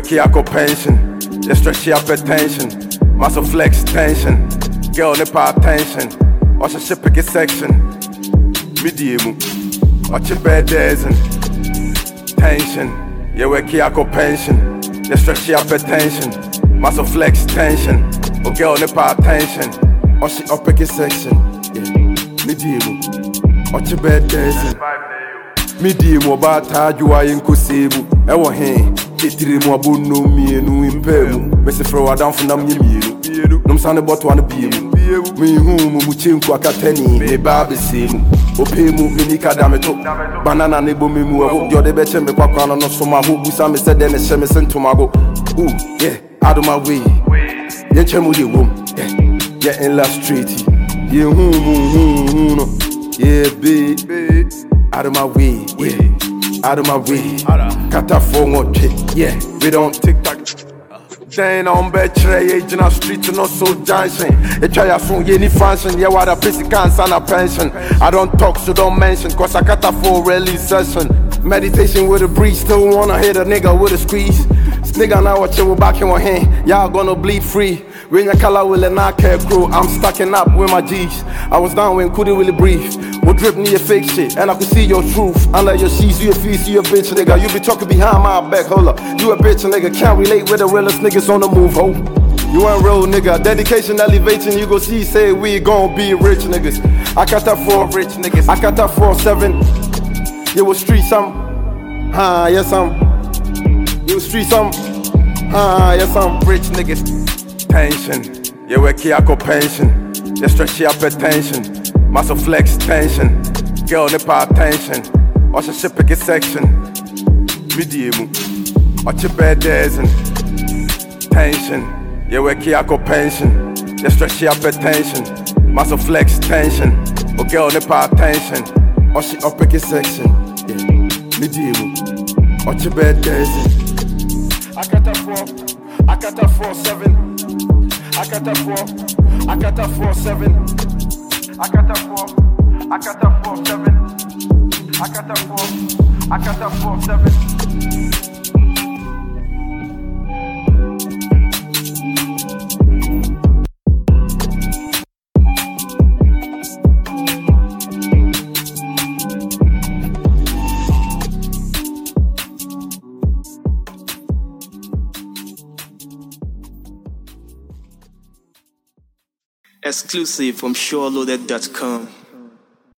Kiako pension. You stretch your hypertension. Muscle flex tension. Girl nipper attention. Watch a ship pick a section. Medium. Watch your bed dancing. Tension. You Kiako pension. You stretch your hypertension. Muscle flex tension. Oh girl nipper attention. Watch your pick a section. Medium. Watch your bed dancing. Medium about how you are in Kusebu. Ewa hen, titiri mo abono mienu impemu. Mese fro down for nam yemienu. Nom sane bot wana biemu. Me hu mu chenku akateni me babe semu. Opemu minika dameto. Banana nebo memu ho jode beche me kwakwa no so ma ho busa me said den she me sentomago. Ooh, yeah, out of my way. Ye chemu de wom. Yeah, in last street. Ye hu no. Yeah, babe. Out of my way, yeah. Out of my way. Kata for one trick, yeah. We don't tick tock. Then on bed tray, agent on street, no so dancing. A try a phone, any function, yeah, what a basic cancer and a pension. I don't talk, so don't mention, cause I got a full release session. Meditation with a breeze, still wanna hit a nigga with a squeeze. Nigga, now what you back in my hand, y'all gonna bleed free. When your color will and I care crew, I'm stacking up with my G's. I was down when couldn't really breathe. Would drip me your fake shit, and I could see your truth. Under your sheets, you a feast, you a bitch, nigga. You be talking behind my back, hold up. You a bitch, nigga, can't relate with the realest niggas on the move, ho. You ain't real, nigga. Dedication elevating, you go see, say we gon' be rich, niggas. I got that for rich niggas. I got that 4-7. You was street some, yes some. You was street some, yes some. Rich niggas. Tension, you Kiako pension. You stretch your hypertension. Muscle flex tension. Girl nipper attention. Watch a ship pick a section. Medium. Watch your bed dancing. Tension. You Kiako pension. You stretch your hypertension. Muscle flex tension. Oh girl nipper attention. Watch your pick a section. Medium. Watch your bed dancing. I got that 4-7. I got that 4-7. I got that 4-7. I got that 4-7. I got that 4-7. Exclusive from SureLoaded.com.